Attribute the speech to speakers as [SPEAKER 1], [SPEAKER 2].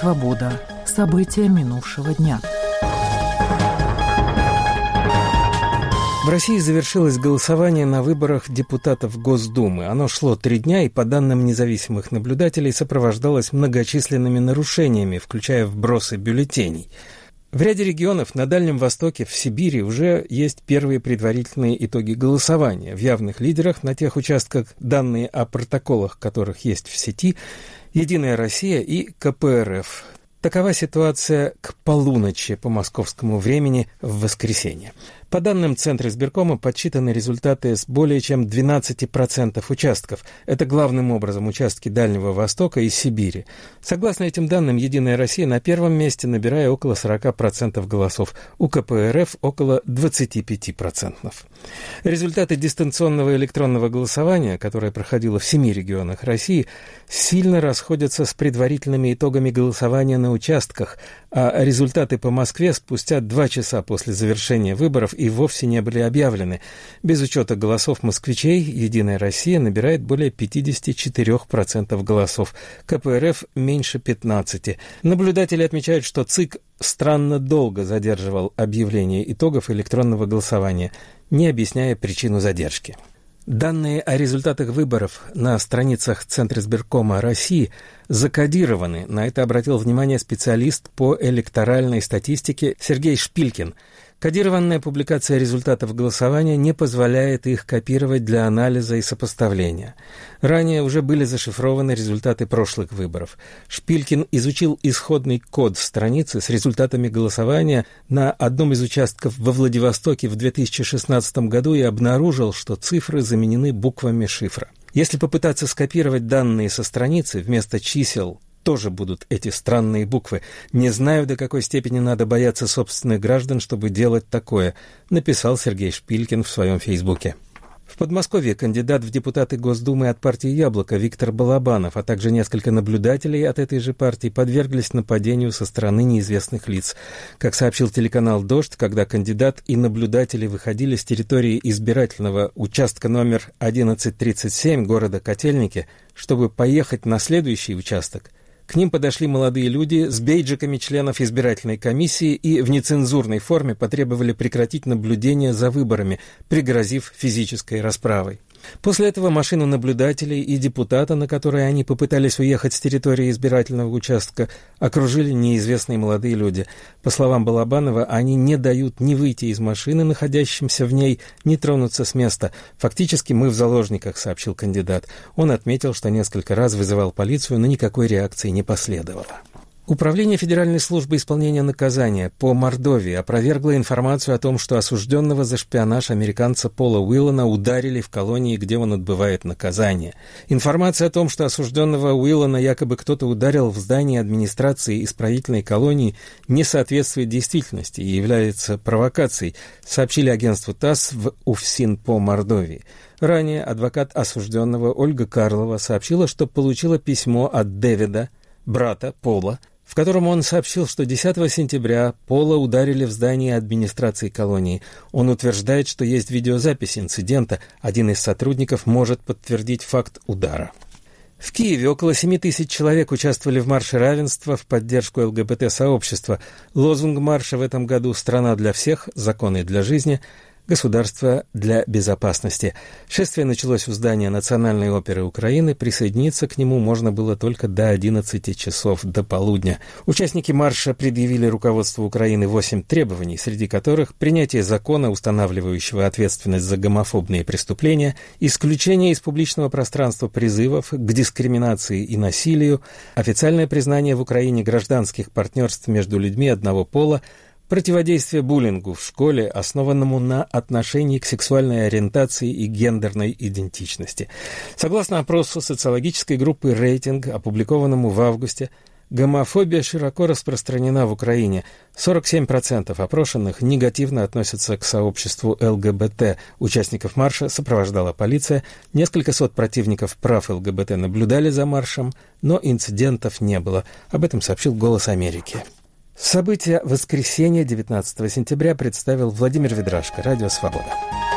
[SPEAKER 1] «Свобода». События минувшего дня.
[SPEAKER 2] В России завершилось голосование на выборах депутатов Госдумы. Оно шло 3 дня и, по данным независимых наблюдателей, сопровождалось многочисленными нарушениями, включая вбросы бюллетеней. В ряде регионов на Дальнем Востоке, в Сибири уже есть первые предварительные итоги голосования. В явных лидерах на тех участках, данные о протоколах которых есть в сети, «Единая Россия» и КПРФ. Такова ситуация к полуночи по московскому времени в воскресенье. По данным Центра избиркома подсчитаны результаты с более чем 12% участков. Это главным образом участки Дальнего Востока и Сибири. Согласно этим данным, «Единая Россия» на первом месте, набирая около 40% голосов. У КПРФ около 25%. Результаты дистанционного электронного голосования, которое проходило в 7 регионах России, сильно расходятся с предварительными итогами голосования на участках, а результаты по Москве спустя 2 часа после завершения выборов и вовсе не были объявлены. Без учета голосов москвичей «Единая Россия» набирает более 54% голосов, КПРФ меньше 15%. Наблюдатели отмечают, что ЦИК странно долго задерживал объявление итогов электронного голосования, не объясняя причину задержки. Данные о результатах выборов на страницах Центра избиркома России закодированы. На это обратил внимание специалист по электоральной статистике Сергей Шпилькин. Кодированная публикация результатов голосования не позволяет их копировать для анализа и сопоставления. Ранее уже были зашифрованы результаты прошлых выборов. Шпилькин изучил исходный код страницы с результатами голосования на одном из участков во Владивостоке в 2016 году и обнаружил, что цифры заменены буквами шифра. Если попытаться скопировать данные со страницы, вместо чисел тоже будут эти странные буквы. «Не знаю, до какой степени надо бояться собственных граждан, чтобы делать такое», написал Сергей Шпилькин в своем фейсбуке. В Подмосковье кандидат в депутаты Госдумы от партии «Яблоко» Виктор Балабанов, а также несколько наблюдателей от этой же партии подверглись нападению со стороны неизвестных лиц. Как сообщил телеканал «Дождь», когда кандидат и наблюдатели выходили с территории избирательного участка номер 1137 города Котельники, чтобы поехать на следующий участок, к ним подошли молодые люди с бейджиками членов избирательной комиссии и в нецензурной форме потребовали прекратить наблюдение за выборами, пригрозив физической расправой. После этого машину наблюдателей и депутата, на которой они попытались уехать с территории избирательного участка, окружили неизвестные молодые люди. По словам Балабанова, они не дают ни выйти из машины, находящимся в ней, ни тронуться с места. «Фактически мы в заложниках», — сообщил кандидат. Он отметил, что несколько раз вызывал полицию, но никакой реакции не последовало. Управление Федеральной службы исполнения наказания по Мордовии опровергло информацию о том, что осужденного за шпионаж американца Пола Уиллана ударили в колонии, где он отбывает наказание. Информация о том, что осужденного Уиллана якобы кто-то ударил в здании администрации исправительной колонии, не соответствует действительности и является провокацией, сообщили агентству ТАСС в УФСИН по Мордовии. Ранее адвокат осужденного Ольга Карлова сообщила, что получила письмо от Дэвида, брата Пола, в котором он сообщил, что 10 сентября Пола ударили в здании администрации колонии. Он утверждает, что есть видеозапись инцидента. Один из сотрудников может подтвердить факт удара. В Киеве около 7 тысяч человек участвовали в марше равенства в поддержку ЛГБТ-сообщества. Лозунг марша в этом году «Страна для всех, законы для жизни», «Государство для безопасности». Шествие началось у здания Национальной оперы Украины. Присоединиться к нему можно было только до 11 часов до полудня. Участники марша предъявили руководству Украины 8 требований, среди которых принятие закона, устанавливающего ответственность за гомофобные преступления, исключение из публичного пространства призывов к дискриминации и насилию, официальное признание в Украине гражданских партнерств между людьми одного пола, противодействие буллингу в школе, основанному на отношении к сексуальной ориентации и гендерной идентичности. Согласно опросу социологической группы «Рейтинг», опубликованному в августе, гомофобия широко распространена в Украине. 47% опрошенных негативно относятся к сообществу ЛГБТ. Участников марша сопровождала полиция. Несколько сот противников прав ЛГБТ наблюдали за маршем, но инцидентов не было. Об этом сообщил «Голос Америки». События воскресенья 19 сентября представил Владимир Ведрашко, Радио «Свобода».